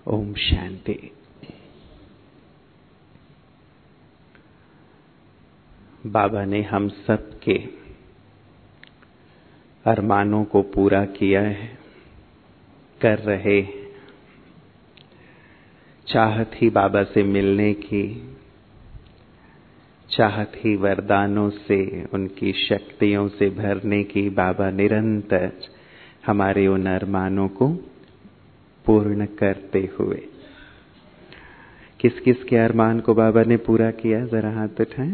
ओम शांति। बाबा ने हम सब के अरमानों को पूरा किया है, कर रहे। चाहत ही बाबा से मिलने की, चाहत ही वरदानों से, उनकी शक्तियों से भरने की। बाबा निरंतर हमारे उन अरमानों को पूर्ण करते हुए। किस किस के अरमान को बाबा ने पूरा किया, जरा हाथ उठाएं।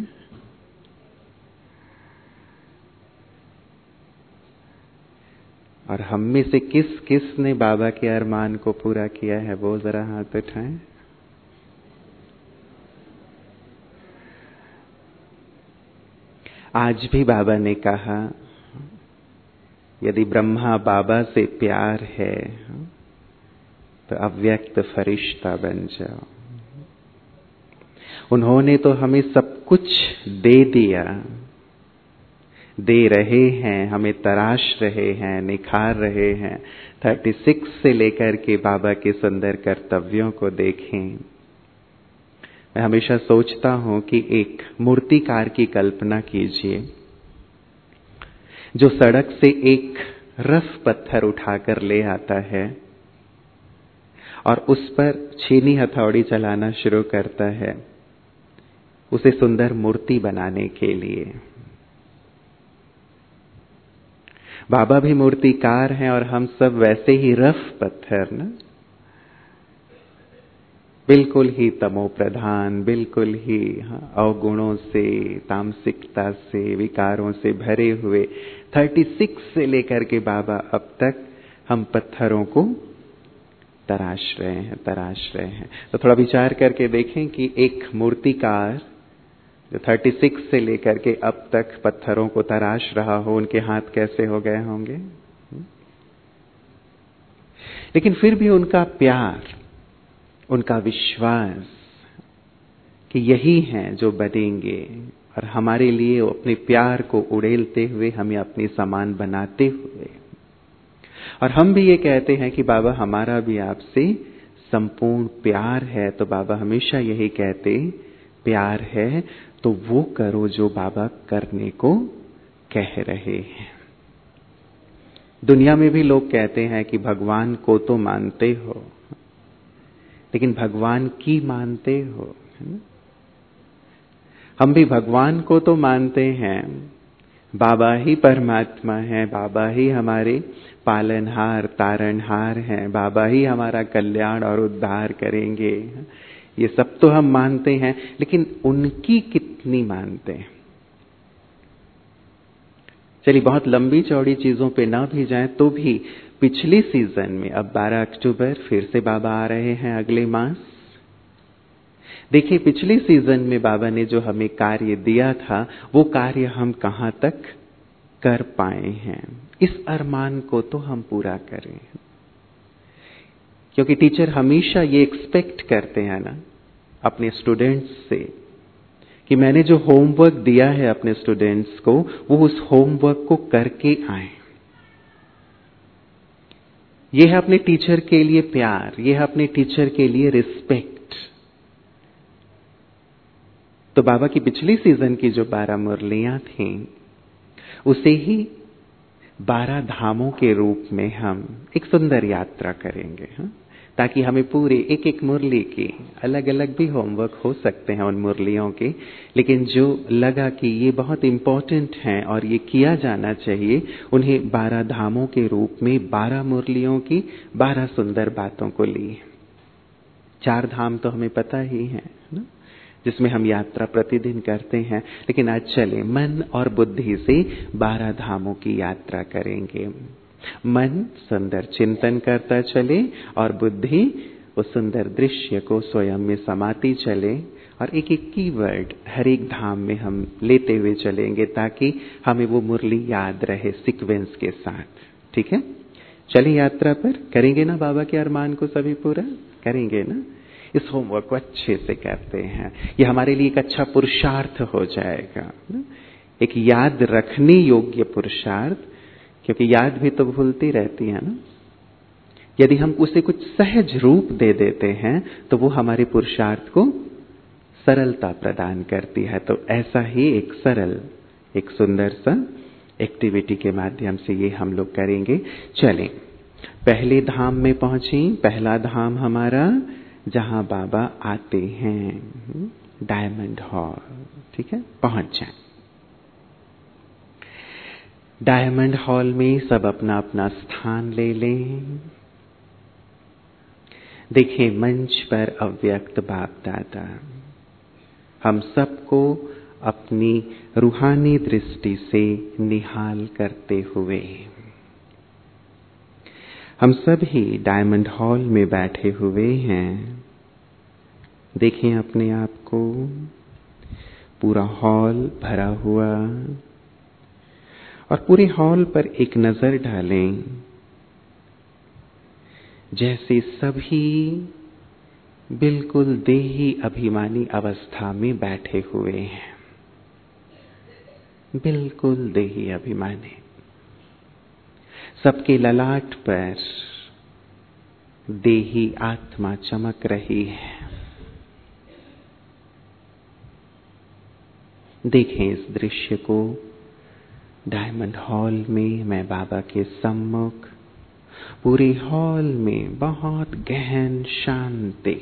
और हम में से किस किस ने बाबा के अरमान को पूरा किया है, वो जरा हाथ उठाएं। आज भी बाबा ने कहा, यदि ब्रह्मा बाबा से प्यार है तो अव्यक्त फरिश्ता बन जाओ। उन्होंने तो हमें सब कुछ दे दिया, दे रहे हैं, हमें तराश रहे हैं, निखार रहे हैं। 36 से लेकर के बाबा के सुंदर कर्तव्यों को देखें। मैं हमेशा सोचता हूं कि एक मूर्तिकार की कल्पना कीजिए, जो सड़क से एक रफ पत्थर उठाकर ले आता है और उस पर छीनी हथौड़ी चलाना शुरू करता है, उसे सुंदर मूर्ति बनाने के लिए। बाबा भी मूर्तिकार हैं और हम सब वैसे ही रफ पत्थर ना, बिल्कुल ही तमो प्रधान, बिल्कुल ही अवगुणों से, तामसिकता से, विकारों से भरे हुए। 36 से लेकर के बाबा अब तक हम पत्थरों को तराश रहे हैं। तो थोड़ा विचार करके देखें कि एक मूर्तिकार जो 36 से लेकर के अब तक पत्थरों को तराश रहा हो, उनके हाथ कैसे हो गए होंगे। लेकिन फिर भी उनका प्यार, उनका विश्वास कि यही हैं जो बनेंगे, और हमारे लिए अपने प्यार को उड़ेलते हुए, हमें अपने समान बनाते हुए। और हम भी ये कहते हैं कि बाबा हमारा भी आपसे संपूर्ण प्यार है। तो बाबा हमेशा यही कहते, प्यार है तो वो करो जो बाबा करने को कह रहे हैं। दुनिया में भी लोग कहते हैं कि भगवान को तो मानते हो, लेकिन भगवान की मानते हो, है ना? हम भी भगवान को तो मानते हैं, बाबा ही परमात्मा है, बाबा ही हमारे पालनहार तारणहार हैं, बाबा ही हमारा कल्याण और उद्धार करेंगे। ये सब तो हम मानते हैं, लेकिन उनकी कितनी मानते हैं। चलिए बहुत लंबी चौड़ी चीजों पे ना भी जाएं तो भी पिछले सीजन में, अब 12 अक्टूबर फिर से बाबा आ रहे हैं अगले मास। देखिए पिछले सीजन में बाबा ने जो हमें कार्य दिया था, वो कार्य हम कहां तक कर पाए हैं। इस अरमान को तो हम पूरा करें, क्योंकि टीचर हमेशा ये एक्सपेक्ट करते हैं ना अपने स्टूडेंट्स से, कि मैंने जो होमवर्क दिया है अपने स्टूडेंट्स को, वो उस होमवर्क को करके आए। ये है अपने टीचर के लिए प्यार, ये है अपने टीचर के लिए रिस्पेक्ट। तो बाबा की पिछली सीजन की जो 12 मुरलियां थीं, उसे ही 12 धामों के रूप में हम एक सुंदर यात्रा करेंगे, ताकि हमें पूरे एक एक मुरली की, अलग अलग भी होमवर्क हो सकते हैं उन मुरलियों के, लेकिन जो लगा कि ये बहुत इंपॉर्टेंट हैं और ये किया जाना चाहिए, उन्हें 12 धामों के रूप में 12 मुरलियों की 12 सुंदर बातों को ली। 4 धाम तो हमें पता ही है ना, जिसमें हम यात्रा प्रतिदिन करते हैं, लेकिन आज चले मन और बुद्धि से 12 धामों की यात्रा करेंगे। मन सुंदर चिंतन करता चले और बुद्धि उस सुंदर दृश्य को स्वयं में समाती चले, और एक एक कीवर्ड हर एक धाम में हम लेते हुए चलेंगे, ताकि हमें वो मुरली याद रहे सीक्वेंस के साथ। ठीक है, चलिए यात्रा पर। करेंगे ना बाबा के अरमान को सभी पूरा करेंगे ना। इस होमवर्क को अच्छे से करते हैं, ये हमारे लिए एक अच्छा पुरुषार्थ हो जाएगा, एक याद रखने योग्य पुरुषार्थ, क्योंकि याद भी तो भूलती रहती है ना। यदि हम उसे कुछ सहज रूप दे देते हैं तो वो हमारे पुरुषार्थ को सरलता प्रदान करती है। तो ऐसा ही एक सरल, एक सुंदर सा एक्टिविटी के माध्यम से ये हम लोग करेंगे। चलें, पहले धाम में पहुंची। पहला धाम हमारा जहां बाबा आते हैं, डायमंड हॉल। ठीक है, पहुंच जाए। डायमंड हॉल में सब अपना अपना स्थान ले लें। देखिए, मंच पर अव्यक्त बाप दादा हम सबको अपनी रूहानी दृष्टि से निहाल करते हुए, हम सभी डायमंड हॉल में बैठे हुए हैं। देखें अपने आप को, पूरा हॉल भरा हुआ, और पूरे हॉल पर एक नजर डालें जैसे सभी बिल्कुल देही अभिमानी अवस्था में बैठे हुए हैं। बिल्कुल देही अभिमानी। सबके ललाट पर देही आत्मा चमक रही है। देखें इस दृश्य को। डायमंड हॉल में मैं बाबा के सम्मुख, पूरे हॉल में बहुत गहन शांति,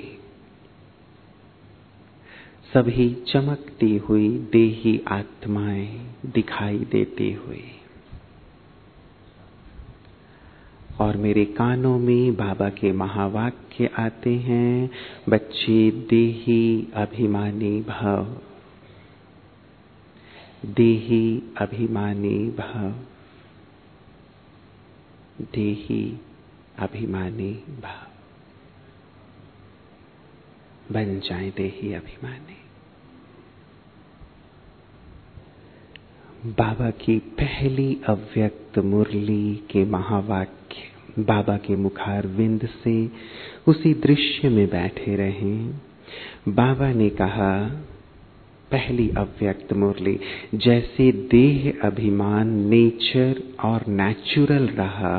सभी चमकती हुई देही आत्माएं दिखाई देती हुई, और मेरे कानों में बाबा के महावाक्य आते हैं, बच्चे देही अभिमानी भव, देही अभिमानी भव, देही अभिमानी भव। बन जाए देही अभिमानी। बाबा की पहली अव्यक्त मुरली के महावाक्य बाबा के मुखारविंद से उसी दृश्य में बैठे रहें। बाबा ने कहा, पहली अव्यक्त मुरली, जैसे देह अभिमान नेचर और नेचुरल रहा,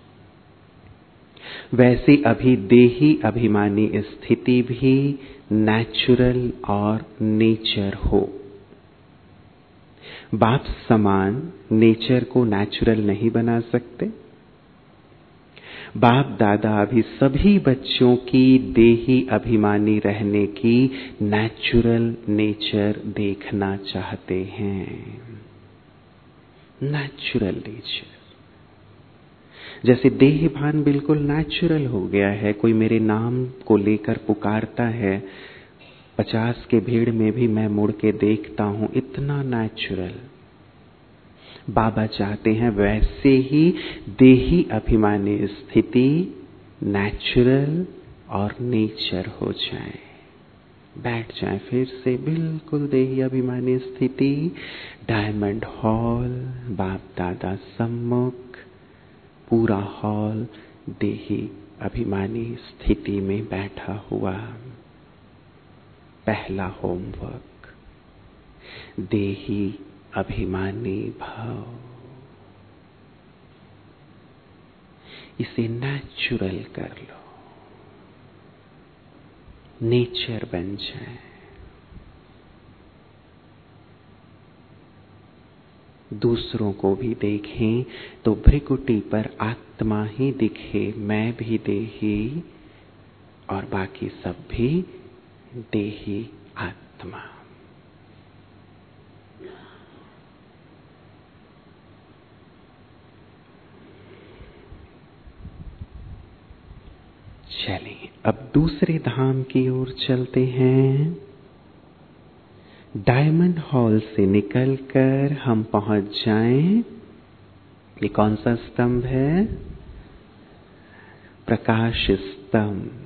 वैसे अभी देही अभिमानी स्थिति भी नेचुरल और नेचर हो। बाप समान नेचर को नेचुरल नहीं बना सकते। बाप दादा अभी सभी बच्चों की देही अभिमानी रहने की नेचुरल नेचर देखना चाहते हैं। नेचुरल नेचर, जैसे देह भान बिल्कुल नेचुरल हो गया है। कोई मेरे नाम को लेकर पुकारता है, 50 के भीड़ में भी मैं मुड़ के देखता हूं, इतना नेचुरल। बाबा चाहते हैं वैसे ही देही अभिमानी स्थिति नेचुरल और नेचर हो जाए। बैठ जाए फिर से बिल्कुल देही अभिमानी स्थिति। डायमंड हॉल, बाप दादा सम्मुख, पूरा हॉल देही अभिमानी स्थिति में बैठा हुआ। पहला होमवर्क, देही अभिमानी भाव, इसे नेचुरल कर लो, नेचर बन जाए। दूसरों को भी देखें तो भ्रिकुटी पर आत्मा ही दिखे, मैं भी देही और बाकी सब भी देही आत्मा। चलिए अब दूसरे धाम की ओर चलते हैं। डायमंड हॉल से निकलकर हम पहुंच जाएं, ये कौन सा स्तंभ है? प्रकाश स्तंभ।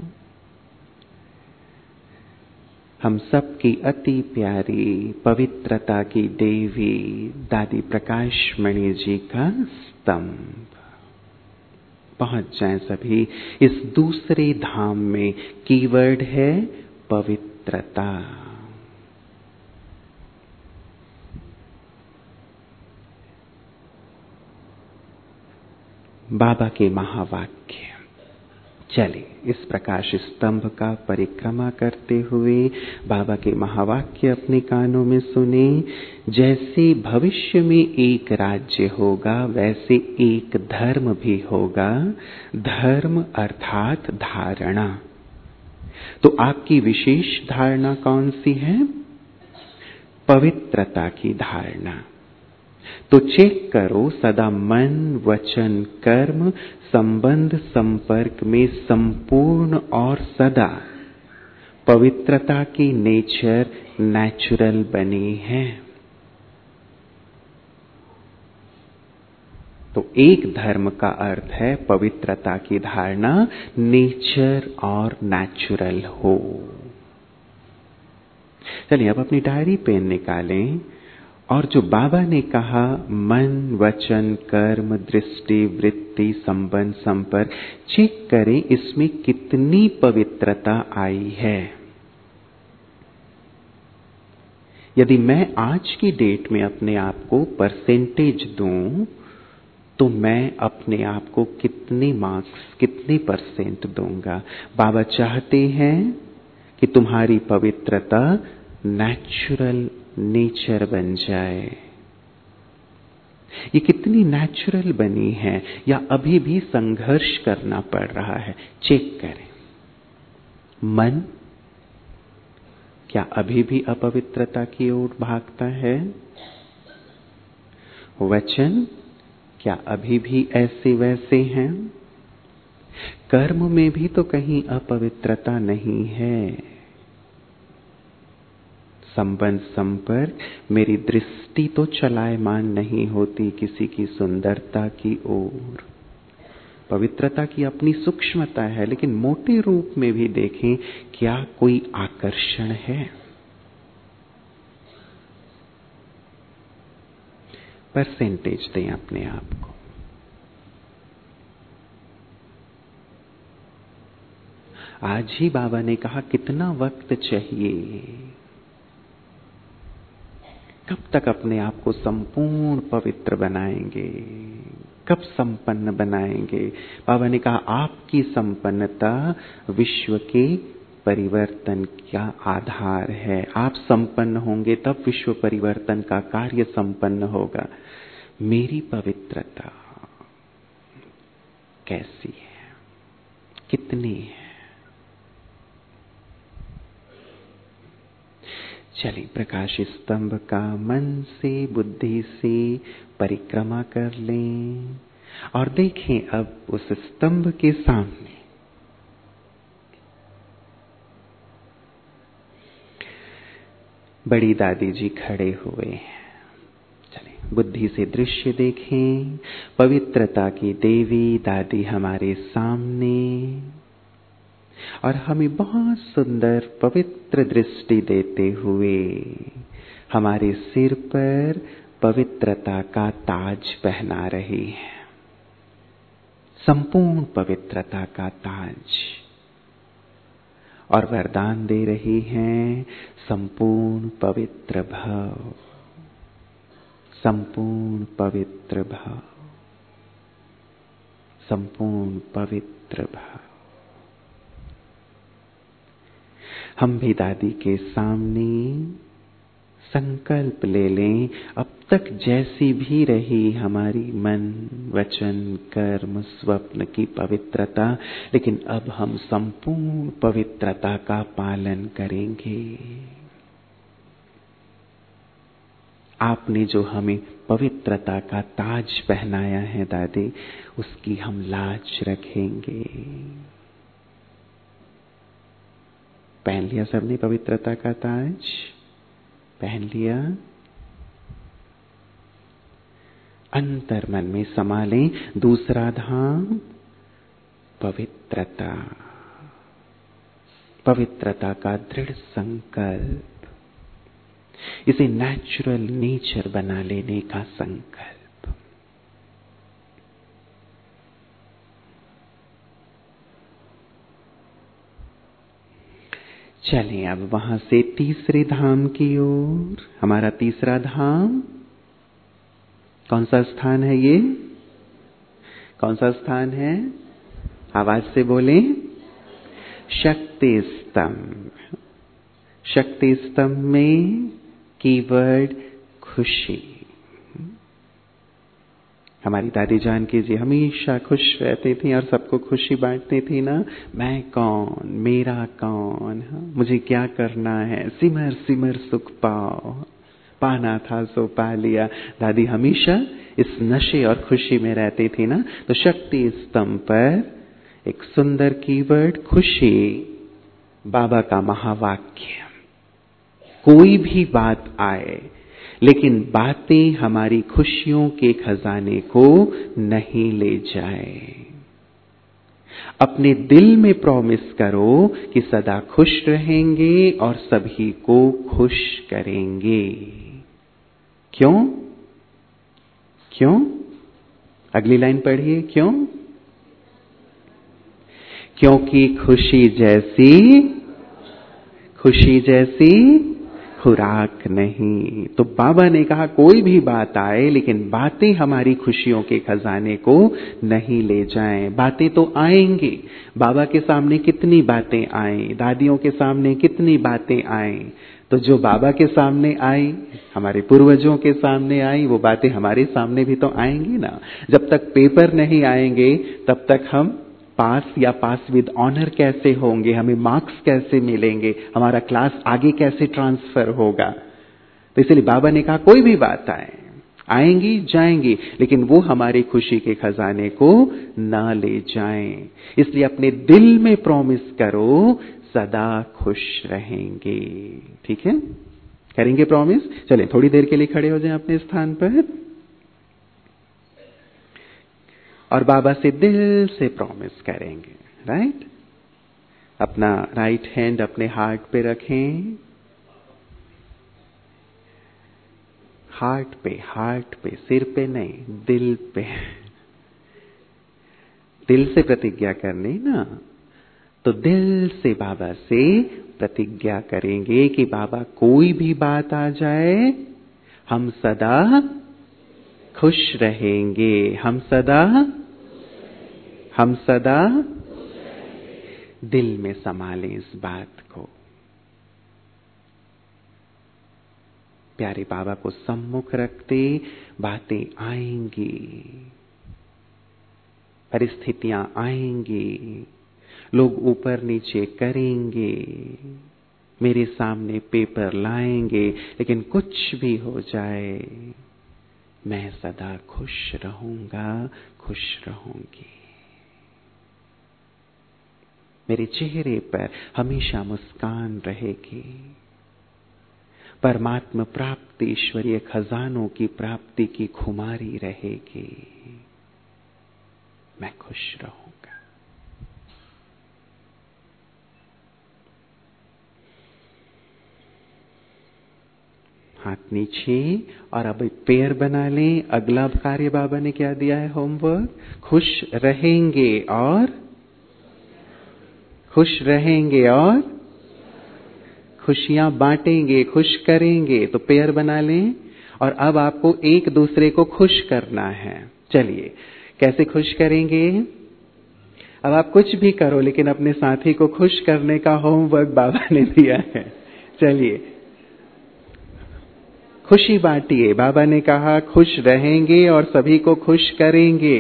हम सबकी अति प्यारी पवित्रता की देवी दादी प्रकाशमणि जी का स्तंभ। पहुंच जाएं सभी इस दूसरे धाम में। कीवर्ड है पवित्रता। बाबा के महावाक्य, चले इस प्रकाश स्तंभ का परिक्रमा करते हुए बाबा के महावाक्य अपने कानों में सुने। जैसे भविष्य में एक राज्य होगा वैसे एक धर्म भी होगा। धर्म अर्थात धारणा। तो आपकी विशेष धारणा कौन सी है? पवित्रता की धारणा। तो चेक करो, सदा मन वचन कर्म संबंध संपर्क में संपूर्ण और सदा पवित्रता की नेचर नेचुरल बनी है। तो एक धर्म का अर्थ है पवित्रता की धारणा, नेचर और नेचुरल हो। चलिए अब अपनी डायरी पेन निकालें और जो बाबा ने कहा मन वचन कर्म दृष्टि वृत्ति संबंध संपर्क, चेक करें इसमें कितनी पवित्रता आई है। यदि मैं आज की डेट में अपने आप को परसेंटेज दूं तो मैं अपने आप को कितने मार्क्स कितने परसेंट दूंगा? बाबा चाहते हैं कि तुम्हारी पवित्रता नेचुरल नेचर बन जाए। ये कितनी नेचुरल बनी है या अभी भी संघर्ष करना पड़ रहा है? चेक करें। मन क्या अभी भी अपवित्रता की ओर भागता है? वचन क्या अभी भी ऐसे वैसे हैं? कर्म में भी तो कहीं अपवित्रता नहीं है। संबंध संपर्क मेरी दृष्टि तो चलायमान नहीं होती किसी की सुंदरता की ओर। पवित्रता की अपनी सूक्ष्मता है, लेकिन मोटे रूप में भी देखें, क्या कोई आकर्षण है? परसेंटेज दें अपने आप को। आज ही बाबा ने कहा कितना वक्त चाहिए, कब तक अपने आप को संपूर्ण पवित्र बनाएंगे, कब संपन्न बनाएंगे? बाबा ने कहा आपकी संपन्नता विश्व के परिवर्तन का आधार है। आप संपन्न होंगे तब विश्व परिवर्तन का कार्य संपन्न होगा। मेरी पवित्रता कैसी है, कितनी है? चलिए प्रकाश स्तंभ का मन से बुद्धि से परिक्रमा कर लें और देखें अब उस स्तंभ के सामने बड़ी दादी जी खड़े हुए हैं। चलिए बुद्धि से दृश्य देखें। पवित्रता की देवी दादी हमारे सामने और हमें बहुत सुंदर पवित्र दृष्टि देते हुए हमारे सिर पर पवित्रता का ताज पहना रही है। संपूर्ण पवित्रता का ताज, और वरदान दे रही हैं संपूर्ण पवित्र भव, संपूर्ण पवित्र भव, संपूर्ण पवित्र भव। हम भी दादी के सामने संकल्प ले लें, अब तक जैसी भी रही हमारी मन वचन कर्म स्वप्न की पवित्रता, लेकिन अब हम संपूर्ण पवित्रता का पालन करेंगे। आपने जो हमें पवित्रता का ताज पहनाया है दादी, उसकी हम लाज रखेंगे। पहन लिया सबने पवित्रता का ताज? पहन लिया? अंतर मन में समा लें दूसरा धाम, पवित्रता। पवित्रता का दृढ़ संकल्प, इसे नेचुरल नेचर बना लेने का संकल्प। चलें अब वहां से तीसरे धाम की ओर। हमारा तीसरा धाम कौन सा स्थान है? ये कौन सा स्थान है? आवाज से बोलें। शक्ति स्तंभ। शक्ति स्तंभ में कीवर्ड खुशी। हमारी दादी जानकी जी हमेशा खुश रहती थी और सबको खुशी बांटती थी ना। मैं कौन, मेरा कौन, मुझे क्या करना है, सिमर सिमर सुख पाओ, पाना था सो पा लिया। दादी हमेशा इस नशे और खुशी में रहती थी ना। तो शक्ति स्तंभ पर एक सुंदर कीवर्ड खुशी, बाबा का महावाक्य। कोई भी बात आए लेकिन बातें हमारी खुशियों के खजाने को नहीं ले जाए। अपने दिल में प्रॉमिस करो कि सदा खुश रहेंगे और सभी को खुश करेंगे। क्यों? क्यों? अगली लाइन पढ़िए। क्यों? क्योंकि खुशी जैसी खुराक नहीं। तो बाबा ने कहा कोई भी बात आए लेकिन बातें हमारी खुशियों के खजाने को नहीं ले जाएं। बातें तो आएंगी। बाबा के सामने कितनी बातें आई, दादियों के सामने कितनी बातें आई। तो जो बाबा के सामने आई, हमारे पूर्वजों के सामने आई, वो बातें हमारे सामने भी तो आएंगी ना। जब तक पेपर नहीं आएंगे तब तक हम पास या पास विद ऑनर कैसे होंगे, हमें मार्क्स कैसे मिलेंगे, हमारा क्लास आगे कैसे ट्रांसफर होगा। तो इसलिए बाबा ने कहा कोई भी बात आएंगी जाएंगी लेकिन वो हमारी खुशी के खजाने को ना ले जाएं। इसलिए अपने दिल में प्रॉमिस करो सदा खुश रहेंगे। ठीक है, करेंगे प्रॉमिस। चलें थोड़ी देर के लिए खड़े हो जाएं अपने स्थान पर और बाबा से दिल से प्रॉमिस करेंगे। राइट? अपना राइट हैंड अपने हार्ट पे रखें। हार्ट पे, सिर पे नहीं, दिल पे। दिल से प्रतिज्ञा करनी ना। तो दिल से बाबा से प्रतिज्ञा करेंगे कि बाबा कोई भी बात आ जाए हम सदा खुश रहेंगे। हम सदा दिल में संभालें इस बात को। प्यारे बाबा को सम्मुख रखते बातें आएंगी, परिस्थितियां आएंगी, लोग ऊपर नीचे करेंगे, मेरे सामने पेपर लाएंगे, लेकिन कुछ भी हो जाए मैं सदा खुश रहूंगा, खुश रहूंगी। मेरे चेहरे पर हमेशा मुस्कान रहेगी। परमात्मा प्राप्ति, ईश्वरीय खजानों की प्राप्ति की खुमारी रहेगी। मैं खुश रहूंगा। हाथ नीचे और अब एक पेयर बना लें। अगला कार्य बाबा ने क्या दिया है होमवर्क? खुश रहेंगे और खुशियां बांटेंगे, खुश करेंगे। तो पेयर बना लें और अब आपको एक दूसरे को खुश करना है। चलिए कैसे खुश करेंगे? अब आप कुछ भी करो लेकिन अपने साथी को खुश करने का होमवर्क बाबा ने दिया है। चलिए खुशी बांटिए। बाबा ने कहा खुश रहेंगे और सभी को खुश करेंगे।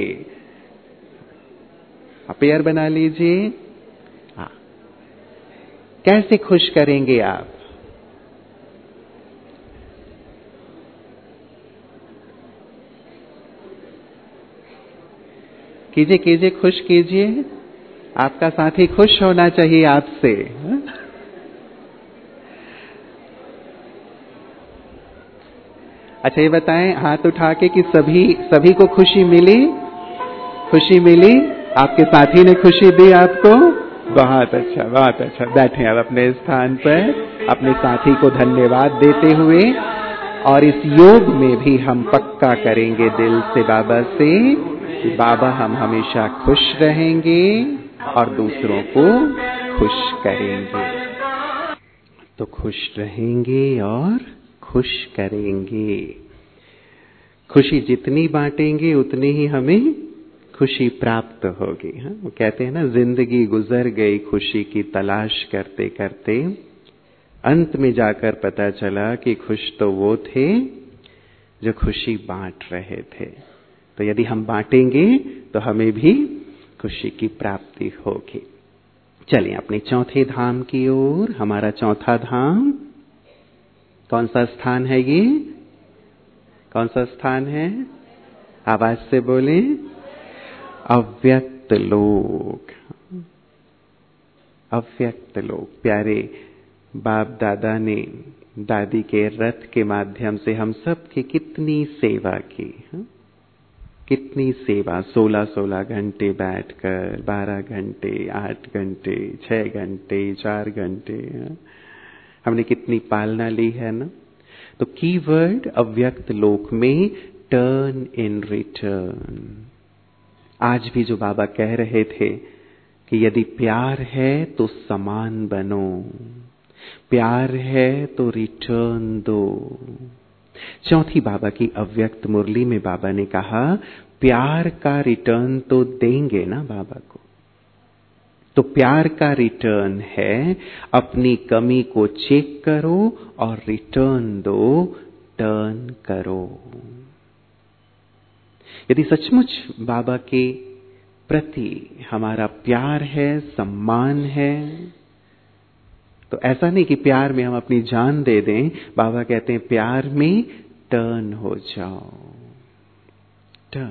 पेयर बना लीजिए। हाँ, कैसे खुश करेंगे आप? कीजिए, खुश कीजिए। आपका साथी खुश होना चाहिए आपसे। अच्छा ये बताएं हाथ उठा के कि सभी को खुशी मिली? आपके साथी ने खुशी दी आपको? बहुत अच्छा। बैठे अब अपने स्थान पर अपने साथी को धन्यवाद देते हुए। और इस योग में भी हम पक्का करेंगे दिल से बाबा से कि बाबा हम हमेशा खुश रहेंगे और दूसरों को खुश करेंगे। तो खुश रहेंगे और खुश करेंगे। खुशी जितनी बांटेंगे उतनी ही हमें खुशी प्राप्त होगी। हाँ, वो कहते हैं ना, जिंदगी गुजर गई खुशी की तलाश करते करते, अंत में जाकर पता चला कि खुश तो वो थे जो खुशी बांट रहे थे। तो यदि हम बांटेंगे तो हमें भी खुशी की प्राप्ति होगी। चलिए अपने चौथे धाम की ओर। हमारा चौथा धाम कौन सा स्थान है? ये कौन सा स्थान है? आवाज से बोले। अव्यक्त लोक। अव्यक्त लोक। प्यारे बाप दादा ने दादी के रथ के माध्यम से हम सब की कितनी सेवा की। कितनी सेवा, 16-16 घंटे बैठकर, 12 घंटे, 8 घंटे, 6 घंटे, 4 घंटे, हमने कितनी पालना ली है ना। तो कीवर्ड अव्यक्त लोक में टर्न इन रिटर्न। आज भी जो बाबा कह रहे थे कि यदि प्यार है तो समान बनो, प्यार है तो रिटर्न दो। चौथी बाबा की अव्यक्त मुरली में बाबा ने कहा, प्यार का रिटर्न तो देंगे ना बाबा को। तो प्यार का रिटर्न है अपनी कमी को चेक करो और रिटर्न दो, टर्न करो। यदि सचमुच बाबा के प्रति हमारा प्यार है, सम्मान है, तो ऐसा नहीं कि प्यार में हम अपनी जान दे दें। बाबा कहते हैं प्यार में टर्न हो जाओ, टर्न।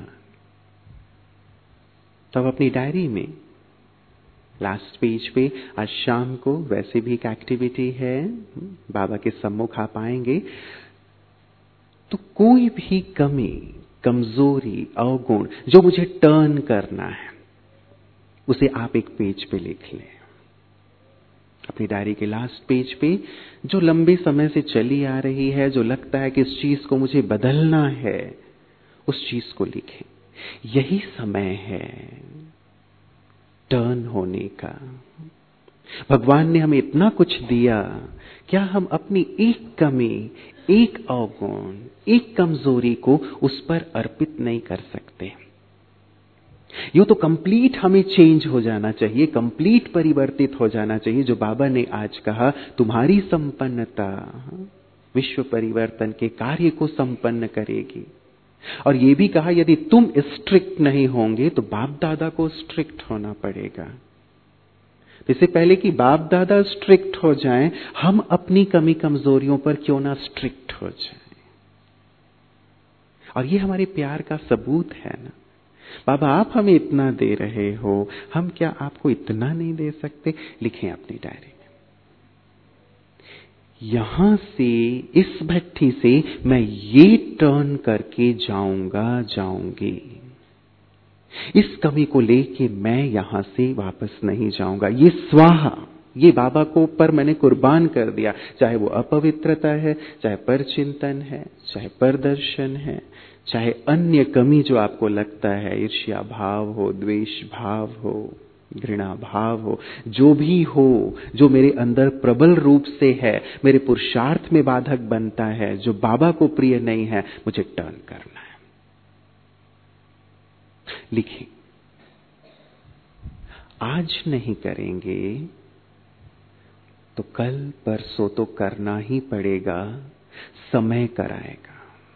तो अब अपनी डायरी में लास्ट पेज पे आज शाम को वैसे भी एक एक्टिविटी है, बाबा के सम्मुख आप आएंगे तो कोई भी कमी, कमजोरी, अवगुण जो मुझे टर्न करना है, उसे आप एक पेज पे लिख लें। अपनी डायरी के लास्ट पेज पे जो लंबे समय से चली आ रही है, जो लगता है कि इस चीज को मुझे बदलना है, उस चीज को लिखें। यही समय है टर्न होने का। भगवान ने हमें इतना कुछ दिया, क्या हम अपनी एक कमी, एक अवगुण, एक कमजोरी को उस पर अर्पित नहीं कर सकते? यूं तो कंप्लीट हमें चेंज हो जाना चाहिए, कंप्लीट परिवर्तित हो जाना चाहिए। जो बाबा ने आज कहा, तुम्हारी संपन्नता विश्व परिवर्तन के कार्य को संपन्न करेगी। और ये भी कहा, यदि तुम स्ट्रिक्ट नहीं होंगे तो बाप दादा को स्ट्रिक्ट होना पड़ेगा। इससे पहले कि बाप दादा स्ट्रिक्ट हो जाएं, हम अपनी कमी कमजोरियों पर क्यों ना स्ट्रिक्ट हो जाएं। और ये हमारे प्यार का सबूत है ना। बाबा आप हमें इतना दे रहे हो, हम क्या आपको इतना नहीं दे सकते? लिखें अपनी डायरी में, यहां से, इस भट्ठी से मैं ये टर्न करके जाऊंगी। इस कमी को लेके मैं यहां से वापस नहीं जाऊंगा। ये स्वाहा, ये बाबा को पर मैंने कुर्बान कर दिया। चाहे वो अपवित्रता है, चाहे परचिंतन है, चाहे परदर्शन है, चाहे अन्य कमी जो आपको लगता है, ईर्ष्या भाव हो, द्वेष भाव हो, घृणा भाव हो, जो भी हो, जो मेरे अंदर प्रबल रूप से है, मेरे पुरुषार्थ में बाधक बनता है, जो बाबा को प्रिय नहीं है, मुझे टर्न करना है। लिखें, आज नहीं करेंगे तो कल परसों तो करना ही पड़ेगा। समय कराएगा,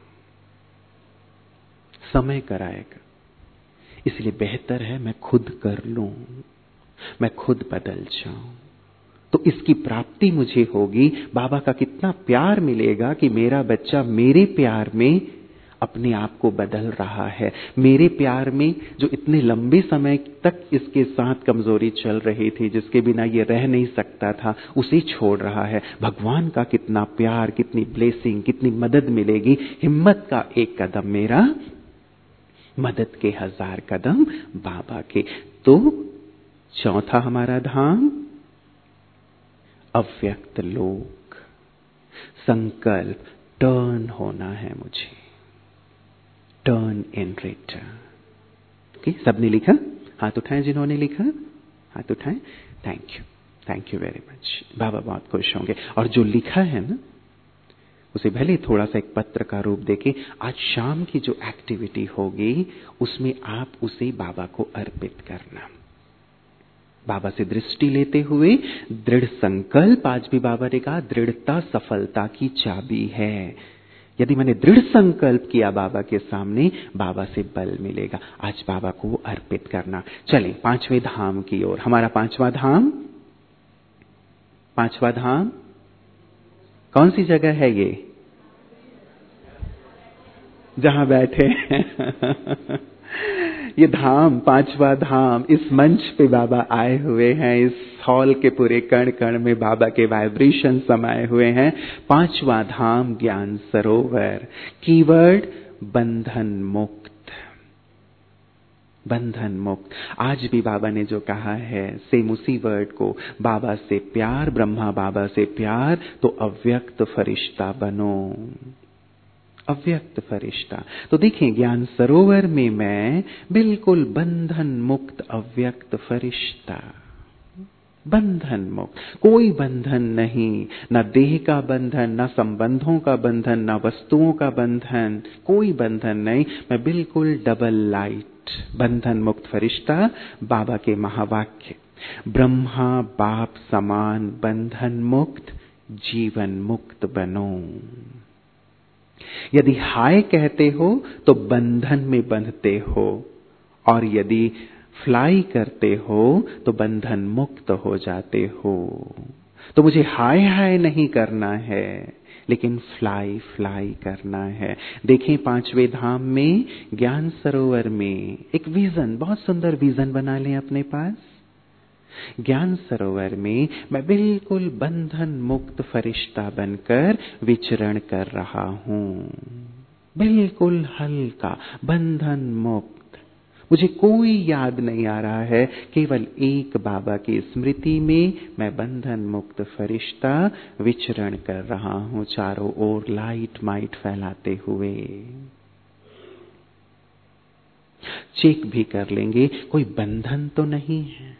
समय कराएगा। इसलिए बेहतर है मैं खुद कर लूं, मैं खुद बदल जाऊं। तो इसकी प्राप्ति मुझे होगी। बाबा का कितना प्यार मिलेगा कि मेरा बच्चा मेरे प्यार में अपने आप को बदल रहा है। मेरे प्यार में जो इतने लंबे समय तक इसके साथ कमजोरी चल रही थी, जिसके बिना ये रह नहीं सकता था, उसे छोड़ रहा है। भगवान का कितना प्यार, कितनी ब्लेसिंग, कितनी मदद मिलेगी। हिम्मत का एक कदम मेरा, मदद के 1000 कदम बाबा के। तो चौथा हमारा धाम अव्यक्त लोक। संकल्प, टर्न होना है मुझे, टर्न इन रिटर्न। ओके, सबने लिखा? हाथ उठाएं जिन्होंने लिखा, हाथ उठाएं। Thank you very much. बाबा बहुत खुश होंगे। और जो लिखा है ना, उसे भले थोड़ा सा एक पत्र का रूप देके आज शाम की जो एक्टिविटी होगी उसमें आप उसे बाबा को अर्पित करना। बाबा से दृष्टि लेते हुए दृढ़ संकल्प, आज भी बाबा ने कहा दृढ़ता सफलता की चाबी है। यदि मैंने दृढ़ संकल्प किया बाबा के सामने, बाबा से बल मिलेगा। आज बाबा को वो अर्पित करना। चलें 5वें धाम की ओर। हमारा 5वां धाम, 5वां धाम कौन सी जगह है ये? जहां बैठे ये धाम, 5वां धाम, इस मंच पे बाबा आए हुए हैं। इस हॉल के पूरे कण कण में बाबा के वाइब्रेशन समाये हुए हैं। 5वां धाम ज्ञान सरोवर। कीवर्ड बंधन मुक्त। बंधन मुक्त। आज भी बाबा ने जो कहा है सेम उसी वर्ड को, बाबा से प्यार, ब्रह्मा बाबा से प्यार, तो अव्यक्त फरिश्ता बनो। अव्यक्त फरिश्ता। तो देखें ज्ञान सरोवर में मैं बिल्कुल बंधन मुक्त अव्यक्त फरिश्ता। बंधन मुक्त, कोई बंधन नहीं, ना देह का बंधन, ना संबंधों का बंधन, ना वस्तुओं का बंधन, कोई बंधन नहीं। मैं बिल्कुल डबल लाइट, बंधन मुक्त फरिश्ता। बाबा के महावाक्य, ब्रह्मा बाप समान बंधन मुक्त, जीवन मुक्त बनो। यदि हाय कहते हो तो बंधन में बंधते हो, और यदि फ्लाई करते हो तो बंधन मुक्त हो जाते हो। तो मुझे हाय हाय नहीं करना है, लेकिन फ्लाई फ्लाई करना है। देखें 5वें धाम में ज्ञान सरोवर में एक विजन, बहुत सुंदर विजन बना लें अपने पास। ज्ञान सरोवर में मैं बिल्कुल बंधन मुक्त फरिश्ता बनकर विचरण कर रहा हूं। बिल्कुल हल्का, बंधन मुक्त। मुझे कोई याद नहीं आ रहा है, केवल एक बाबा की स्मृति में मैं बंधन मुक्त फरिश्ता विचरण कर रहा हूं, चारों ओर लाइट माइट फैलाते हुए। चेक भी कर लेंगे, कोई बंधन तो नहीं है,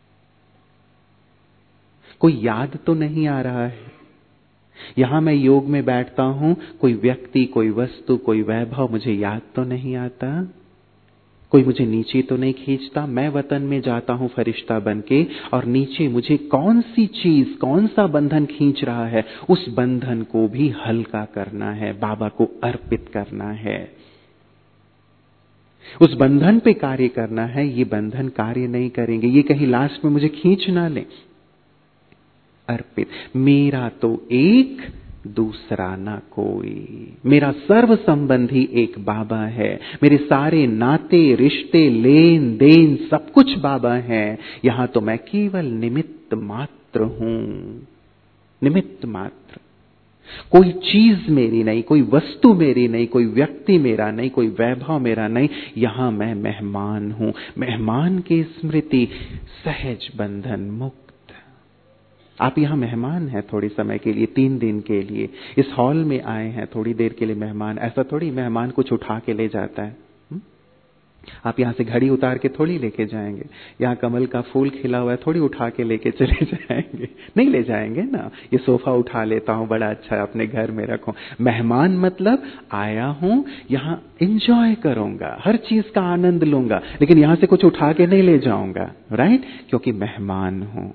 कोई याद तो नहीं आ रहा है। यहां मैं योग में बैठता हूं, कोई व्यक्ति, कोई वस्तु, कोई वैभव मुझे याद तो नहीं आता, कोई मुझे नीचे तो नहीं खींचता। मैं वतन में जाता हूं फरिश्ता बनके, और नीचे मुझे कौन सी चीज, कौन सा बंधन खींच रहा है, उस बंधन को भी हल्का करना है, बाबा को अर्पित करना है, उस बंधन पे कार्य करना है। ये बंधन कार्य नहीं करेंगे, ये कहीं लास्ट में मुझे खींच ना ले। अर्पित, मेरा तो एक, दूसरा ना कोई। मेरा सर्व संबंधी एक बाबा है। मेरे सारे नाते रिश्ते लेन देन सब कुछ बाबा है। यहां तो मैं केवल निमित्त मात्र हूं, निमित्त मात्र। कोई चीज मेरी नहीं, कोई वस्तु मेरी नहीं, कोई व्यक्ति मेरा नहीं, कोई वैभव मेरा नहीं। यहां मैं मेहमान हूं। मेहमान की स्मृति, सहज बंधन मुक्त। आप यहां मेहमान हैं थोड़ी समय के लिए, 3 दिन के लिए इस हॉल में आए हैं, थोड़ी देर के लिए मेहमान। ऐसा थोड़ी मेहमान कुछ उठा के ले जाता है। आप यहां से घड़ी उतार के थोड़ी लेके जाएंगे। यहां कमल का फूल खिला हुआ है, थोड़ी उठा के लेके चले जाएंगे, नहीं ले जाएंगे ना। ये सोफा उठा लेता हूं, बड़ा अच्छा है, अपने घर में रखो। मेहमान मतलब आया हूं, यहां एंजॉय करूंगा, हर चीज का आनंद लूंगा, लेकिन यहां से कुछ उठा के नहीं ले जाऊंगा, राइट? क्योंकि मेहमान हूं।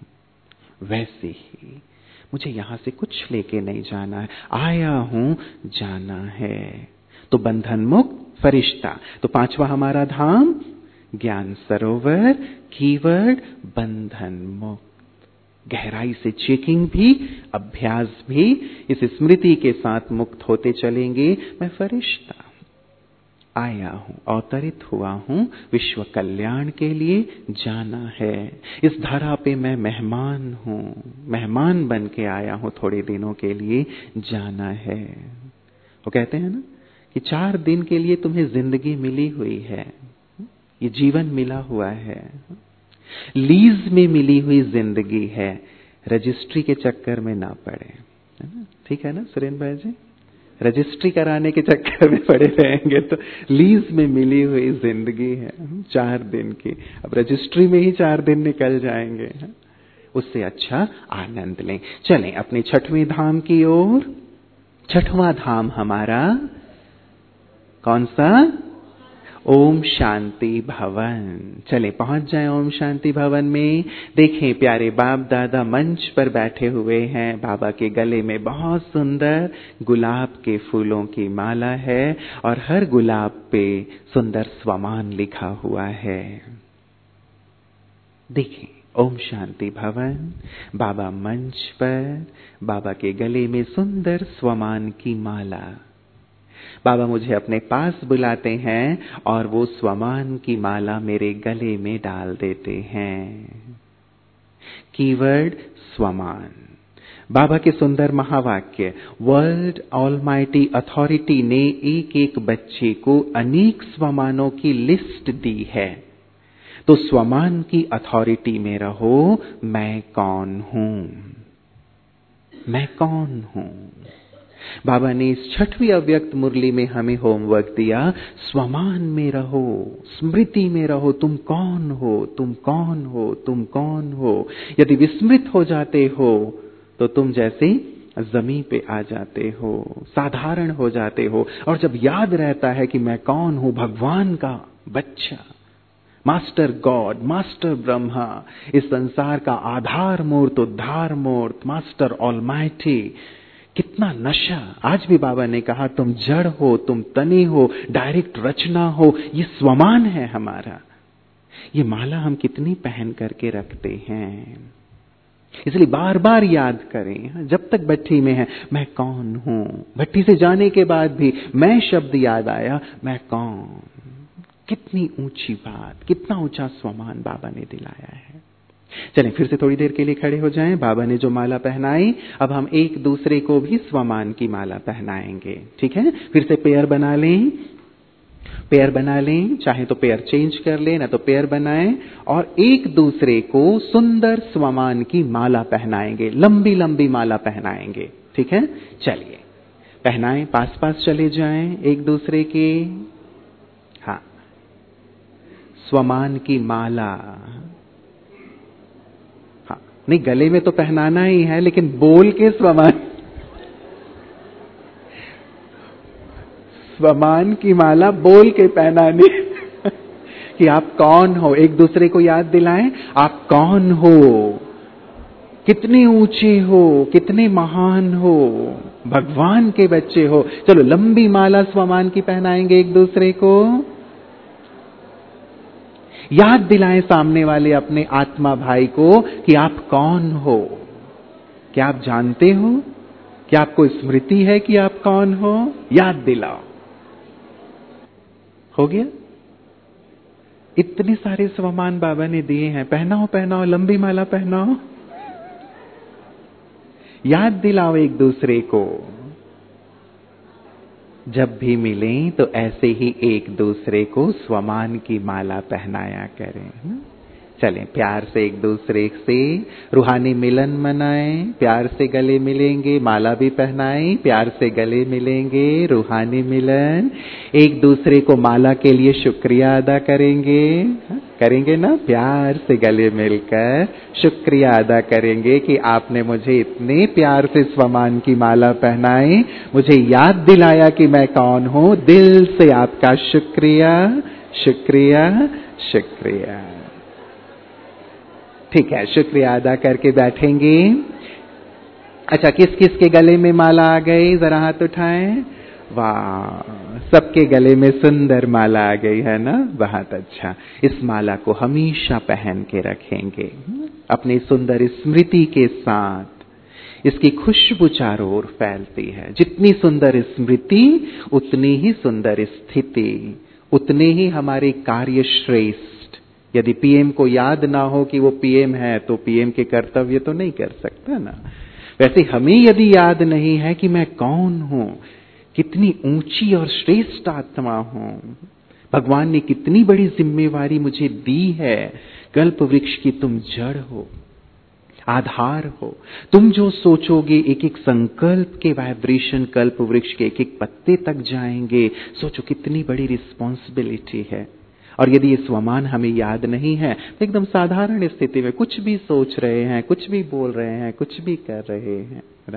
वैसे ही मुझे यहां से कुछ लेके नहीं जाना है, आया हूं, जाना है। तो बंधन मुक्त फरिश्ता। तो 5वां हमारा धाम ज्ञान सरोवर। कीवर्ड बंधन मुक्त। गहराई से चेकिंग भी, अभ्यास भी। इस स्मृति के साथ मुक्त होते चलेंगे। मैं फरिश्ता आया हूं, अवतरित हुआ हूं, विश्व कल्याण के लिए जाना है। इस धरा पे मैं मेहमान हूं, मेहमान बन के आया हूं, थोड़े दिनों के लिए जाना है। वो कहते हैं ना कि 4 दिन के लिए तुम्हें जिंदगी मिली हुई है, ये जीवन मिला हुआ है, लीज में मिली हुई जिंदगी है। रजिस्ट्री के चक्कर में ना पड़े, है ना? ठीक है ना सुरेन भाई जी? रजिस्ट्री कराने के चक्कर में पड़े रहेंगे तो लीज में मिली हुई जिंदगी है 4 दिन की, अब रजिस्ट्री में ही 4 दिन निकल जाएंगे। उससे अच्छा आनंद लें। चलें अपने 6वें धाम की ओर। छठवां धाम हमारा कौन सा? ओम शांति भवन। चले पहुंच जाएं ओम शांति भवन में। देखें प्यारे बाप दादा मंच पर बैठे हुए हैं। बाबा के गले में बहुत सुंदर गुलाब के फूलों की माला है और हर गुलाब पे सुंदर स्वमान लिखा हुआ है। देखें ओम शांति भवन, बाबा मंच पर, बाबा के गले में सुंदर स्वमान की माला। बाबा मुझे अपने पास बुलाते हैं और वो स्वमान की माला मेरे गले में डाल देते हैं। कीवर्ड स्वमान। बाबा के सुंदर महावाक्य। वर्ल्ड ऑलमाइटी अथॉरिटी ने एक एक बच्चे को अनेक स्वमानों की लिस्ट दी है, तो स्वमान की अथॉरिटी में रहो। मैं कौन हूं? मैं कौन हूं? बाबा ने इस छठवीं अव्यक्त मुरली में हमें होमवर्क दिया। स्वमान में रहो, स्मृति में रहो। तुम कौन हो? तुम कौन हो? तुम कौन हो? यदि विस्मृत हो जाते हो तो तुम जैसे जमीन पे आ जाते हो, साधारण हो जाते हो। और जब याद रहता है कि मैं कौन हूं, भगवान का बच्चा, मास्टर गॉड, मास्टर ब्रह्मा, इस संसार का आधार मूर्त, उद्धार मूर्त, मास्टर ऑलमाइटी, कितना नशा। आज भी बाबा ने कहा तुम जड़ हो, तुम तनी हो, डायरेक्ट रचना हो। ये स्वमान है हमारा। ये माला हम कितनी पहन करके रखते हैं, इसलिए बार बार याद करें। जब तक भट्ठी में है मैं कौन हूं, भट्ठी से जाने के बाद भी मैं शब्द याद आया, मैं कौन। कितनी ऊंची बात, कितना ऊंचा स्वमान बाबा ने दिलाया है। चलें फिर से थोड़ी देर के लिए खड़े हो जाएं। बाबा ने जो माला पहनाई, अब हम एक दूसरे को भी स्वमान की माला पहनाएंगे। ठीक है, फिर से पेयर बना लें, पेयर बना लें। चाहे तो पेयर चेंज कर लें, ना तो पेयर बनाएं और एक दूसरे को सुंदर स्वमान की माला पहनाएंगे। लंबी लंबी माला पहनाएंगे। ठीक है, चलिए पहनाएं। पास पास चले जाएं एक दूसरे के। हाँ, स्वमान की माला। हाँ, नहीं गले में तो पहनाना ही है, लेकिन बोल के स्वमान, स्वमान की माला बोल के पहनानी कि आप कौन हो। एक दूसरे को याद दिलाएं, आप कौन हो, कितने ऊंचे हो, कितने महान हो, भगवान के बच्चे हो। चलो लंबी माला स्वमान की पहनाएंगे एक दूसरे को। याद दिलाएं सामने वाले अपने आत्मा भाई को कि आप कौन हो। क्या आप जानते हो? क्या आपको स्मृति है कि आप कौन हो? याद दिलाओ। हो गया? इतने सारे स्वमान बाबा ने दिए हैं। पहनाओ पहनाओ, लंबी माला पहनाओ, याद दिलाओ एक दूसरे को। जब भी मिलें तो ऐसे ही एक दूसरे को स्वमान की माला पहनाया करें। चलें प्यार से एक दूसरे से रूहानी मिलन मनाएं। प्यार से गले मिलेंगे, माला भी पहनाएं, प्यार से गले मिलेंगे, रूहानी मिलन। एक दूसरे को माला के लिए शुक्रिया अदा करेंगे। करेंगे ना? प्यार से गले मिलकर शुक्रिया अदा करेंगे कि आपने मुझे इतने प्यार से स्वमान की माला पहनाई, मुझे याद दिलाया कि मैं कौन हूं। दिल से आपका शुक्रिया, शुक्रिया, शुक्रिया। ठीक है, शुक्रिया अदा करके बैठेंगे। अच्छा, किस किस के गले में माला आ गई, जरा हाथ उठाएं। वाह, सबके गले में सुंदर माला आ गई है ना? बहुत अच्छा। इस माला को हमेशा पहन के रखेंगे अपनी सुंदर स्मृति के साथ। इसकी खुशबू चारों ओर फैलती है। जितनी सुंदर स्मृति उतनी ही सुंदर स्थिति, उतने ही हमारे कार्य श्रेष्ठ। यदि पीएम को याद ना हो कि वो पीएम है तो पीएम के कर्तव्य तो नहीं कर सकता ना। वैसे हमें यदि याद नहीं है कि मैं कौन हूं, कितनी ऊंची और श्रेष्ठ आत्मा हूं, भगवान ने कितनी बड़ी जिम्मेवारी मुझे दी है। कल्प वृक्ष की तुम जड़ हो, आधार हो। तुम जो सोचोगे एक एक संकल्प के वाइब्रेशन कल्प वृक्ष के एक एक पत्ते तक जाएंगे। सोचो कितनी बड़ी रिस्पॉन्सिबिलिटी है। और यदि ये स्वमान हमें याद नहीं है तो एकदम साधारण स्थिति में कुछ भी सोच रहे हैं, कुछ भी बोल रहे हैं, कुछ भी कर रहे हैं, राइट?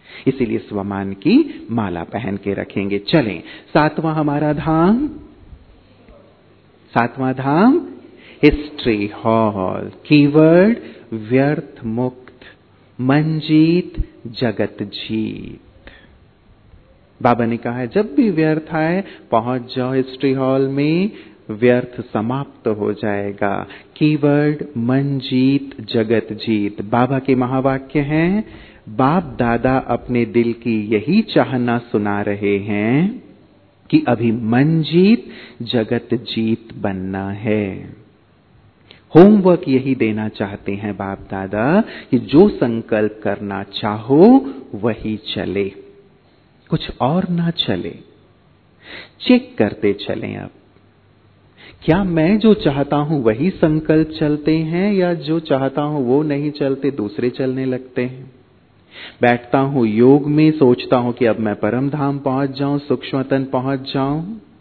इसीलिए स्वमान की माला पहन के रखेंगे। चलें, सातवां हमारा धाम, सातवां धाम हिस्ट्री हॉल। कीवर्ड व्यर्थ मुक्त, मन जीत, जगत जीत। बाबा ने कहा है जब भी व्यर्थ आए पहुंच जाओ हिस्ट्री हॉल में, व्यर्थ समाप्त हो जाएगा। कीवर्ड मन जीत, जगत जीत। बाबा के महावाक्य हैं, बाप दादा अपने दिल की यही चाहना सुना रहे हैं कि अभी मन जीत, जगत जीत बनना है। होमवर्क यही देना चाहते हैं बाप दादा कि जो संकल्प करना चाहो वही चले, कुछ और ना चले। चेक करते चलें अब, क्या मैं जो चाहता हूं वही संकल्प चलते हैं या जो चाहता हूं वो नहीं चलते, दूसरे चलने लगते हैं। बैठता हूं योग में, सोचता हूं कि अब मैं परम धाम पहुंच जाऊं, सूक्ष्मतन पहुंच जाऊं,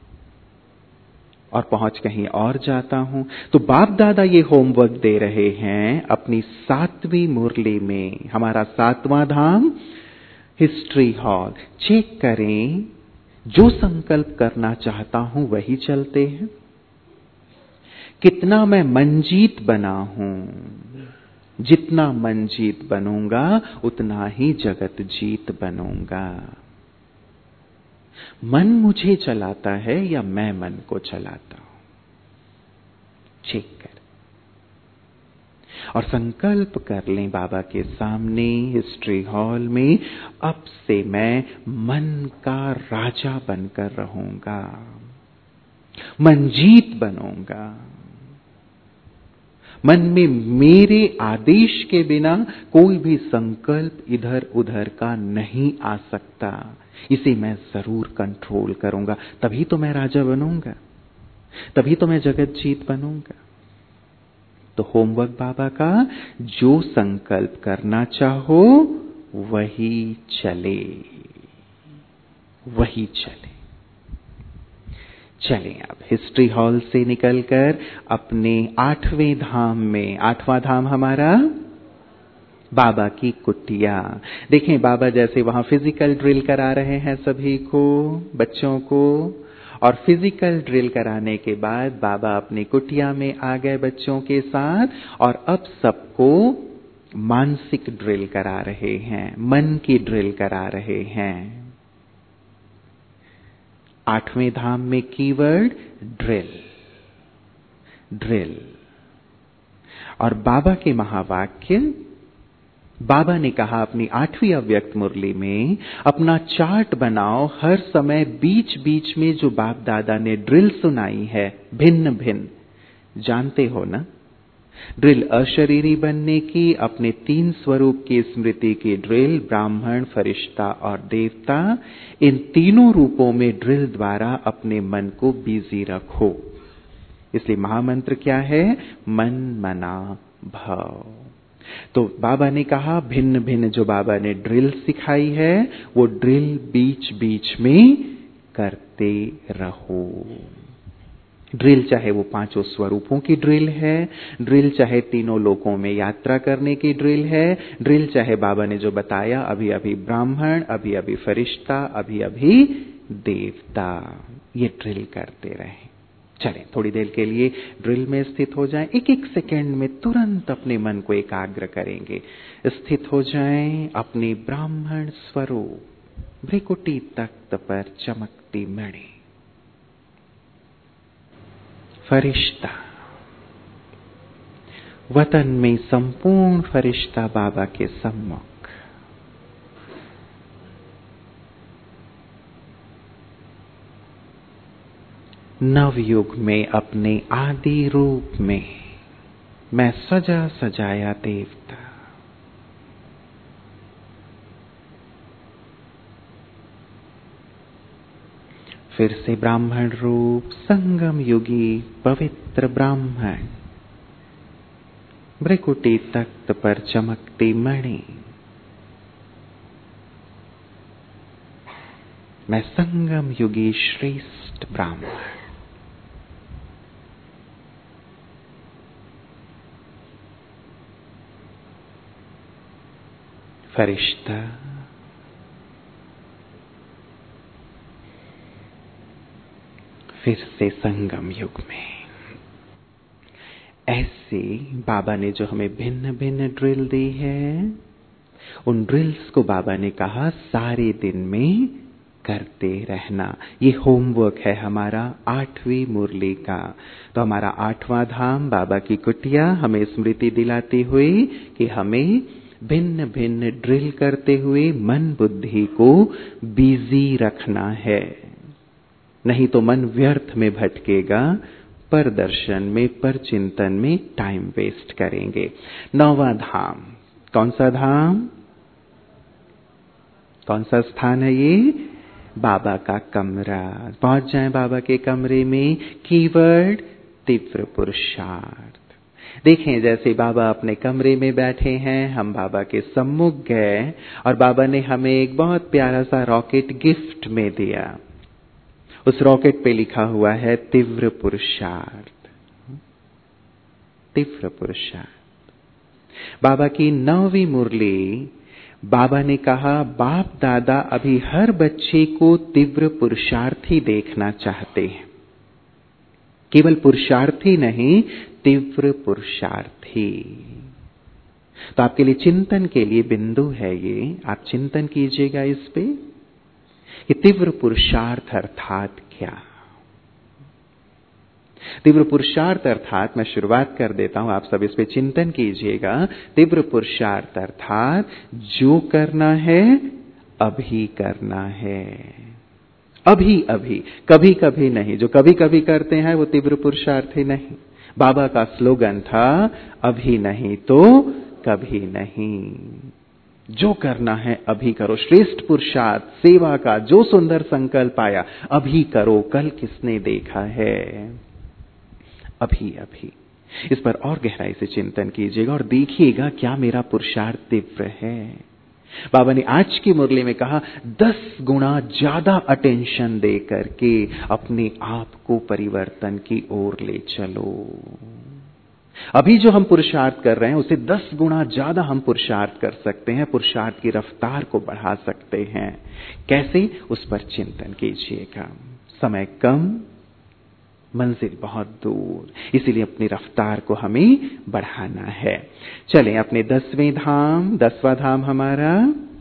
और पहुंच कहीं और जाता हूं। तो बाप दादा ये होमवर्क दे रहे हैं अपनी 7वीं मुरली में। हमारा 7वां धाम हिस्ट्री हॉल। चेक करें, जो संकल्प करना चाहता हूं वही चलते हैं। कितना मैं मंजीत बना हूं, जितना मंजीत बनूंगा उतना ही जगत जीत बनूंगा। मन मुझे चलाता है या मैं मन को चलाता हूं, चेक कर। और संकल्प कर लें बाबा के सामने हिस्ट्री हॉल में, अब से मैं मन का राजा बनकर रहूंगा, मंजीत बनूंगा। मन में मेरे आदेश के बिना कोई भी संकल्प इधर उधर का नहीं आ सकता, इसे मैं जरूर कंट्रोल करूंगा। तभी तो मैं राजा बनूंगा, तभी तो मैं जगत जीत बनूंगा। तो होमवर्क बाबा का, जो संकल्प करना चाहो वही चले, वही चले। चलें अब हिस्ट्री हॉल से निकलकर अपने 8वें धाम में। 8वां धाम हमारा बाबा की कुटिया। देखें बाबा जैसे वहां फिजिकल ड्रिल करा रहे हैं सभी को, बच्चों को, और फिजिकल ड्रिल कराने के बाद बाबा अपनी कुटिया में आ गए बच्चों के साथ, और अब सबको मानसिक ड्रिल करा रहे हैं, मन की ड्रिल करा रहे हैं। 8वें धाम में कीवर्ड ड्रिल, ड्रिल। और बाबा के महावाक्य, बाबा ने कहा अपनी 8वीं अव्यक्त मुरली में, अपना चार्ट बनाओ, हर समय बीच बीच में जो बाप दादा ने ड्रिल सुनाई है भिन्न भिन्न, जानते हो ना, ड्रिल अशरीरी बनने की, अपने 3 स्वरूप की स्मृति की ड्रिल, ब्राह्मण, फरिश्ता और देवता, इन तीनों रूपों में ड्रिल द्वारा अपने मन को बिजी रखो। इसलिए महामंत्र क्या है, मन मना भव। तो बाबा ने कहा भिन्न भिन्न जो बाबा ने ड्रिल सिखाई है वो ड्रिल बीच बीच में करते रहो। ड्रिल चाहे वो 5 स्वरूपों की ड्रिल है, ड्रिल चाहे तीनों लोकों में यात्रा करने की ड्रिल है, ड्रिल चाहे बाबा ने जो बताया अभी अभी ब्राह्मण, अभी अभी फरिश्ता, अभी अभी देवता, ये ड्रिल करते रहें। चलें थोड़ी देर के लिए ड्रिल में स्थित हो जाएं। एक एक सेकंड में तुरंत अपने मन को एकाग्र करेंगे। स्थित हो जाएं अपने ब्राह्मण स्वरूप, भ्रिकुटी तख्त पर चमकती मणि। फरिश्ता, वतन में संपूर्ण फरिश्ता बाबा के सम्मुख। नवयुग में अपने आदि रूप में मैं सजा सजाया देवता। फिर से ब्राह्मण रूप, संगम युगी पवित्र ब्राह्मण, भ्रिकुटी तख्त पर चमकती मणि। मैं संगम युगी श्रेष्ठ ब्राह्मण। फरिश्ता, फिर से संगम युग में। ऐसे बाबा ने जो हमें भिन्न भिन्न ड्रिल दी है, उन ड्रिल्स को बाबा ने कहा सारे दिन में करते रहना। ये होमवर्क है हमारा 8वीं मुरली का। तो हमारा 8वां धाम बाबा की कुटिया हमें स्मृति दिलाती हुई कि हमें भिन्न भिन्न ड्रिल करते हुए मन बुद्धि को बिजी रखना है, नहीं तो मन व्यर्थ में भटकेगा, पर दर्शन में, पर चिंतन में टाइम वेस्ट करेंगे। 9वां धाम कौन सा धाम, कौन सा स्थान है ये? बाबा का कमरा। पहुंच जाएं बाबा के कमरे में। कीवर्ड तीव्र पुरुषार्थ। देखें जैसे बाबा अपने कमरे में बैठे हैं, हम बाबा के सम्मुख गए और बाबा ने हमें एक बहुत प्यारा सा रॉकेट गिफ्ट में दिया। उस रॉकेट पे लिखा हुआ है तीव्र पुरुषार्थ। तीव्र पुरुषार्थ। बाबा की 9वीं मुरली, बाबा ने कहा बाप दादा अभी हर बच्चे को तीव्र पुरुषार्थी देखना चाहते हैं। केवल पुरुषार्थी नहीं, तीव्र पुरुषार्थी। तो आपके लिए चिंतन के लिए बिंदु है ये, आप चिंतन कीजिएगा इस पे कि तीव्र पुरुषार्थ अर्थात क्या। तीव्र पुरुषार्थ अर्थात, मैं शुरुआत कर देता हूं, आप सब इस पे चिंतन कीजिएगा। तीव्र पुरुषार्थ अर्थात जो करना है अभी करना है। अभी अभी, कभी कभी नहीं। जो कभी कभी करते हैं वो तीव्र पुरुषार्थ ही नहीं। बाबा का स्लोगन था अभी नहीं तो कभी नहीं। जो करना है अभी करो। श्रेष्ठ पुरुषार्थ सेवा का जो सुंदर संकल्प आया, अभी करो। कल किसने देखा है? अभी अभी। इस पर और गहराई से चिंतन कीजिएगा और देखिएगा क्या मेरा पुरुषार्थ तीव्र है। बाबा ने आज की मुरली में कहा 10 गुना ज्यादा अटेंशन दे करके अपने आप को परिवर्तन की ओर ले चलो। अभी जो हम पुरुषार्थ कर रहे हैं उसे 10 गुना ज्यादा हम पुरुषार्थ कर सकते हैं, पुरुषार्थ की रफ्तार को बढ़ा सकते हैं। कैसे? उस पर चिंतन कीजिएगा। समय कम, मंजिल बहुत दूर, इसीलिए अपनी रफ्तार को हमें बढ़ाना है। चलें अपने 10वें धाम। 10वां धाम हमारा,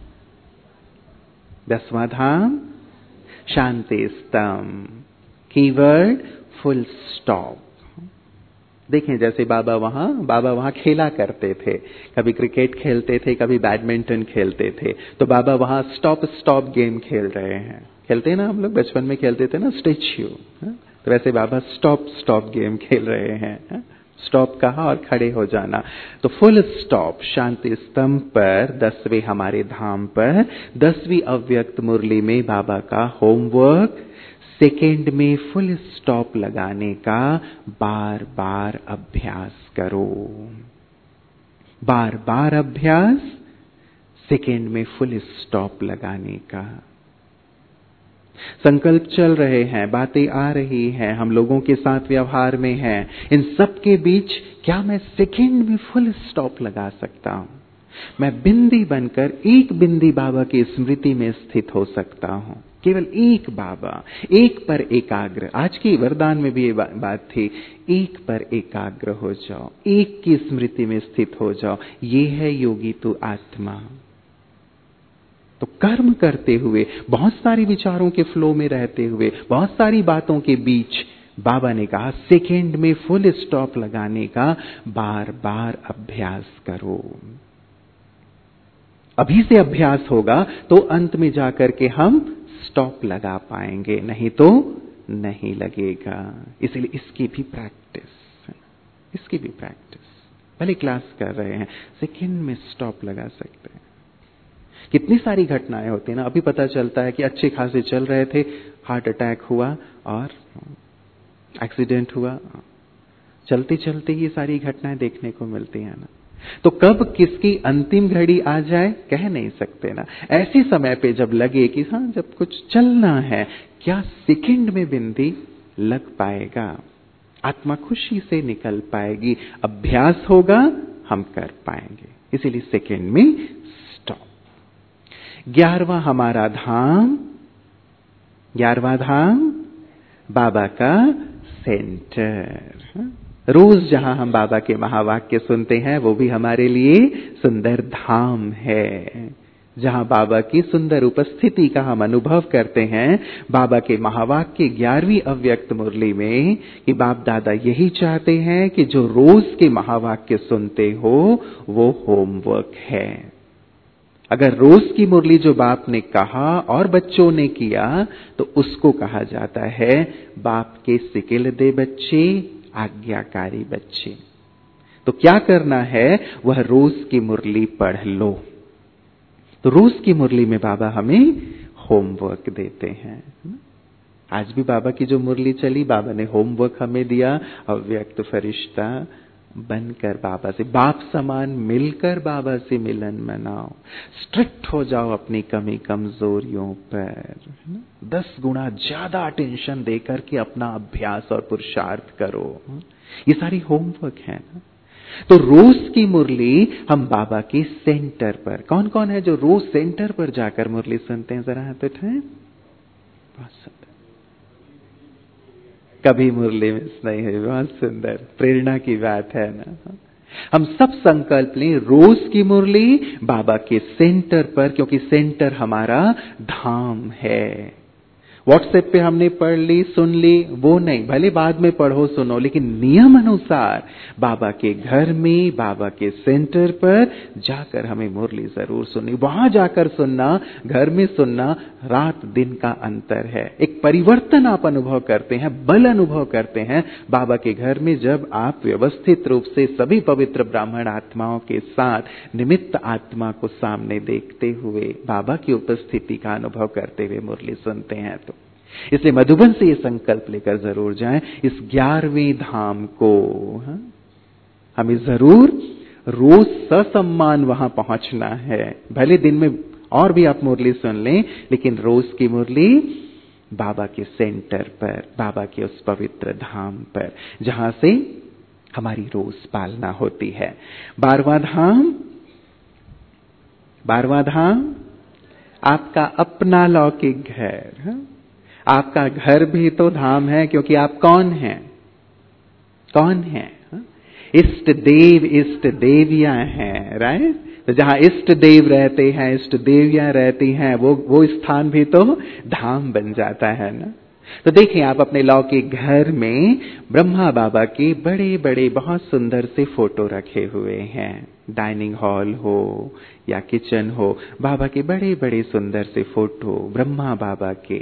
10वां धाम शांति स्तंभ। Keyword full stop. देखें जैसे बाबा वहां खेला करते थे, कभी क्रिकेट खेलते थे, कभी बैडमिंटन खेलते थे। तो बाबा वहां स्टॉप स्टॉप गेम खेल रहे हैं। खेलते हैं ना, हम लोग बचपन में खेलते थे ना स्टैच्यू। तो वैसे बाबा स्टॉप स्टॉप गेम खेल रहे हैं। स्टॉप कहा और खड़े हो जाना। तो फुल स्टॉप शांति स्तंभ पर 10वें हमारे धाम पर 10वीं अव्यक्त मुरली में बाबा का होमवर्क, सेकेंड में फुल स्टॉप लगाने का बार बार अभ्यास करो। बार बार अभ्यास, सेकेंड में फुल स्टॉप लगाने का। संकल्प चल रहे हैं, बातें आ रही हैं, हम लोगों के साथ व्यवहार में हैं। इन सब के बीच क्या मैं सेकेंड में फुल स्टॉप लगा सकता हूं? मैं बिंदी बनकर एक बिंदी बाबा की स्मृति में स्थित हो सकता हूं। केवल एक बाबा, एक पर एकाग्र। आज की वरदान में भी ये बात थी, एक पर एकाग्र हो जाओ, एक की स्मृति में स्थित हो जाओ। ये है योगी तू आत्मा। तो कर्म करते हुए, बहुत सारी विचारों के फ्लो में रहते हुए, बहुत सारी बातों के बीच बाबा ने कहा सेकेंड में फुल स्टॉप लगाने का बार बार अभ्यास करो। अभी से अभ्यास होगा तो अंत में जाकर के हम स्टॉप लगा पाएंगे, नहीं तो नहीं लगेगा। इसलिए इसकी भी प्रैक्टिस, इसकी भी प्रैक्टिस। भले क्लास कर रहे हैं, सेकेंड में स्टॉप लगा सकते हैं। कितनी सारी घटनाएं होती है ना। अभी पता चलता है कि अच्छे खासे चल रहे थे, हार्ट अटैक हुआ और एक्सीडेंट हुआ। चलते चलते ये सारी घटनाएं देखने को मिलती है ना। तो कब किसकी अंतिम घड़ी आ जाए कह नहीं सकते ना। ऐसे समय पे जब लगे कि हाँ जब कुछ चलना है, क्या सेकंड में बिंदी लग पाएगा, आत्मा खुशी से निकल पाएगी, अभ्यास होगा, हम कर पाएंगे। इसीलिए सेकंड में स्टॉप। 11वां हमारा धाम, 11वां धाम बाबा का सेंटर। रोज जहां हम बाबा के महावाक्य सुनते हैं वो भी हमारे लिए सुंदर धाम है। जहां बाबा की सुंदर उपस्थिति का हम अनुभव करते हैं, बाबा के महावाक्य 11वीं अव्यक्त मुरली में, कि बाप दादा यही चाहते हैं कि जो रोज के महावाक्य सुनते हो वो होमवर्क है। अगर रोज की मुरली जो बाप ने कहा और बच्चों ने किया तो उसको कहा जाता है बाप के सिकिल दे बच्चे, आज्ञाकारी बच्चे। तो क्या करना है, वह रोज की मुरली पढ़ लो। तो रोज की मुरली में बाबा हमें होमवर्क देते हैं। आज भी बाबा की जो मुरली चली, बाबा ने होमवर्क हमें दिया, अव्यक्त फरिश्ता बनकर बाबा से, बाप समान मिलकर बाबा से मिलन मनाओ। स्ट्रिक्ट हो जाओ अपनी कमी कमजोरियों पर, 10 गुना ज्यादा अटेंशन देकर के अपना अभ्यास और पुरुषार्थ करो। ये सारी होमवर्क है ना। तो रोज की मुरली हम बाबा के सेंटर पर, कौन कौन है जो रोज सेंटर पर जाकर मुरली सुनते हैं, जरा हाथ उठाएं। बहुत सुंदर, कभी मुरली मिस नहीं है, बहुत सुंदर, प्रेरणा की बात है ना। हम सब संकल्प लें रोज की मुरली बाबा के सेंटर पर, क्योंकि सेंटर हमारा धाम है। व्हाट्सएप पे हमने पढ़ ली, सुन ली, वो नहीं, भले बाद में पढ़ो सुनो, लेकिन नियम अनुसार बाबा के घर में, बाबा के सेंटर पर जाकर हमें मुरली जरूर सुननी। वहां जाकर सुनना, घर में सुनना, रात दिन का अंतर है। एक परिवर्तन आप अनुभव करते हैं, बल अनुभव करते हैं बाबा के घर में, जब आप व्यवस्थित रूप से सभी पवित्र ब्राह्मण आत्माओं के साथ निमित्त आत्मा को सामने देखते हुए बाबा की उपस्थिति का अनुभव करते हुए मुरली सुनते हैं। तो इसलिए मधुबन से ये संकल्प लेकर जरूर जाएं, इस 11वें धाम को हमें जरूर रोज ससम्मान वहां पहुंचना है। भले दिन में और भी आप मुरली सुन लें, लेकिन रोज की मुरली बाबा के सेंटर पर, बाबा के उस पवित्र धाम पर, जहां से हमारी रोज पालना होती है। 12वां धाम आपका अपना लौकिक घर। आपका घर भी तो धाम है, क्योंकि आप कौन हैं? कौन हैं? इष्ट देव, इष्ट देवियां हैं, राइट। तो जहां इष्ट देव रहते हैं, इष्ट देवियां रहती हैं, वो स्थान भी तो धाम बन जाता है ना। तो देखिए, आप अपने लौकिक घर में ब्रह्मा बाबा के बड़े बड़े बहुत सुंदर से फोटो रखे हुए हैं। डाइनिंग हॉल हो या किचन हो, बाबा के बड़े बड़े सुंदर से फोटो ब्रह्मा बाबा के।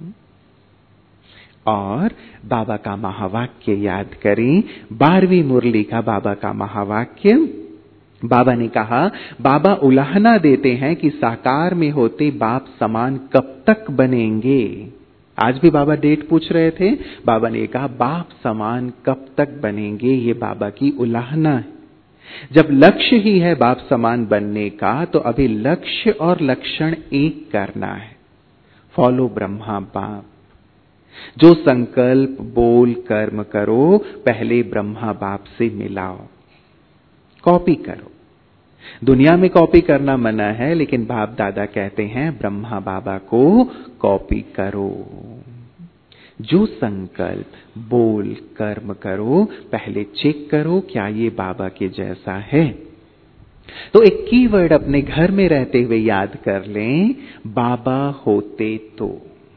और बाबा का महावाक्य याद करें, 12वीं मुरली का बाबा का महावाक्य। बाबा ने कहा, बाबा उलाहना देते हैं कि साकार में होते बाप समान कब तक बनेंगे। आज भी बाबा डेट पूछ रहे थे, बाबा ने कहा बाप समान कब तक बनेंगे, ये बाबा की उलाहना है। जब लक्ष्य ही है बाप समान बनने का, तो अभी लक्ष्य और लक्षण एक करना है। फॉलो ब्रह्मा बाप। जो संकल्प बोल कर्म करो, पहले ब्रह्मा बाप से मिलाओ, कॉपी करो। दुनिया में कॉपी करना मना है, लेकिन बाप दादा कहते हैं ब्रह्मा बाबा को कॉपी करो। जो संकल्प बोल कर्म करो, पहले चेक करो क्या ये बाबा के जैसा है। तो एक कीवर्ड अपने घर में रहते हुए याद कर लें, बाबा होते तो।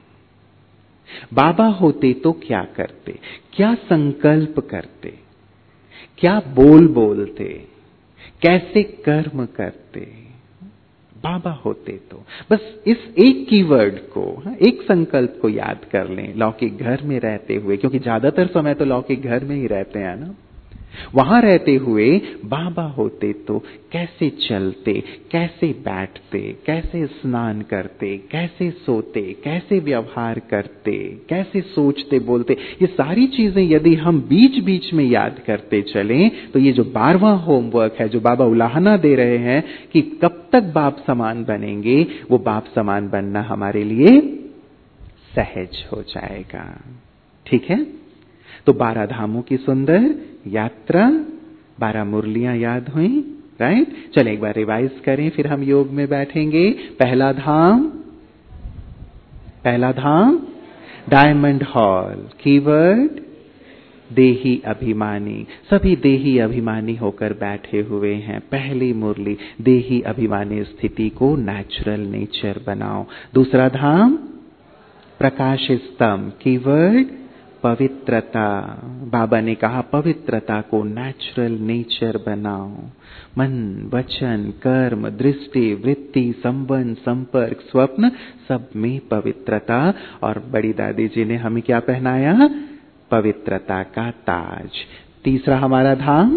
बाबा होते तो क्या करते, क्या संकल्प करते, क्या बोल बोलते, कैसे कर्म करते। बाबा होते तो बस इस एक कीवर्ड को, एक संकल्प को याद कर लें लौकिक घर में रहते हुए, क्योंकि ज्यादातर समय तो लौकिक घर में ही रहते हैं ना। वहां रहते हुए बाबा होते तो कैसे चलते, कैसे बैठते, कैसे स्नान करते, कैसे सोते, कैसे व्यवहार करते, कैसे सोचते बोलते, ये सारी चीजें यदि हम बीच बीच में याद करते चलें, तो ये जो 12वां होमवर्क है जो बाबा उलाहना दे रहे हैं कि कब तक बाप समान बनेंगे, वो बाप समान बनना हमारे लिए सहज हो जाएगा। ठीक है। तो 12 धामों की सुंदर यात्रा, 12 मुरलियां याद हुई, राइट। चलें एक बार रिवाइज करें, फिर हम योग में बैठेंगे। पहला धाम डायमंड हॉल, कीवर्ड देही अभिमानी। सभी देही अभिमानी होकर बैठे हुए हैं। पहली मुरली, देही अभिमानी स्थिति को नेचुरल नेचर बनाओ। दूसरा धाम, प्रकाश स्तंभ, कीवर्ड पवित्रता। बाबा ने कहा पवित्रता को नेचुरल नेचर बनाओ। मन, वचन, कर्म, दृष्टि, वृत्ति, संबंध, संपर्क, स्वप्न, सब में पवित्रता। और बड़ी दादी जी ने हमें क्या पहनाया? पवित्रता का ताज। तीसरा हमारा धाम,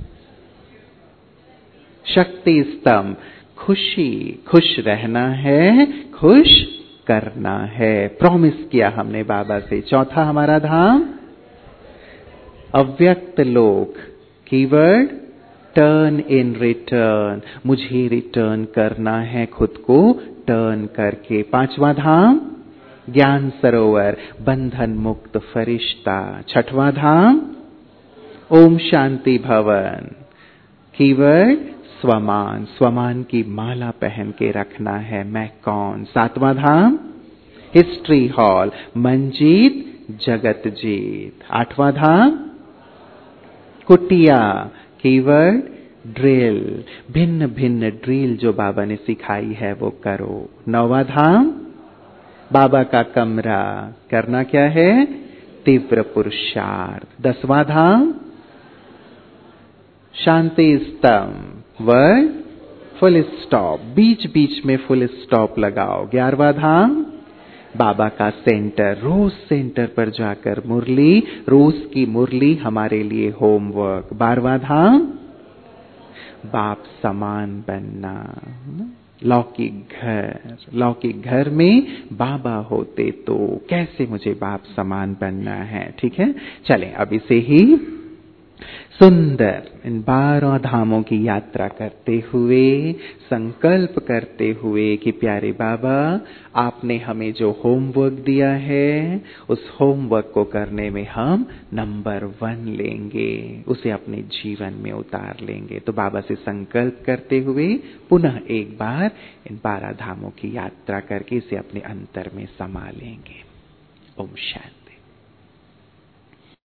शक्ति स्तंभ, खुशी, खुश रहना है, खुश करना है, प्रॉमिस किया हमने बाबा से। चौथा हमारा धाम, अव्यक्त लोक, कीवर्ड टर्न इन रिटर्न, मुझे रिटर्न करना है खुद को टर्न करके। पांचवा धाम, ज्ञान सरोवर, बंधन मुक्त फरिश्ता। छठवां धाम, ओम शांति भवन, कीवर्ड स्वमान, स्वमान की माला पहन के रखना है, मैं कौन। सातवां धाम, हिस्ट्री हॉल, मंजीत जगत जीत। आठवां धाम, कुटिया, कीवर्ड ड्रिल, भिन्न भिन्न ड्रिल जो बाबा ने सिखाई है वो करो। नौवां धाम, बाबा का कमरा, करना क्या है? तीव्र पुरुषार्थ। 10वां धाम, शांति स्तंभ, वर्ड फुल स्टॉप, बीच बीच में फुल स्टॉप लगाओ। 11वां धाम, बाबा का सेंटर, रोज सेंटर पर जाकर मुरली, रोज की मुरली हमारे लिए होमवर्क। 12वां धाम, बाप समान बनना, लौकिक घर में बाबा होते तो कैसे मुझे बाप समान बनना है। ठीक है, चलें अब इसे ही सुंदर इन 12 धामों की यात्रा करते हुए, संकल्प करते हुए कि प्यारे बाबा आपने हमें जो होमवर्क दिया है उस होमवर्क को करने में हम नंबर 1 लेंगे, उसे अपने जीवन में उतार लेंगे। तो बाबा से संकल्प करते हुए पुनः एक बार इन 12 धामों की यात्रा करके इसे अपने अंतर में समा लेंगे। ओम शांति।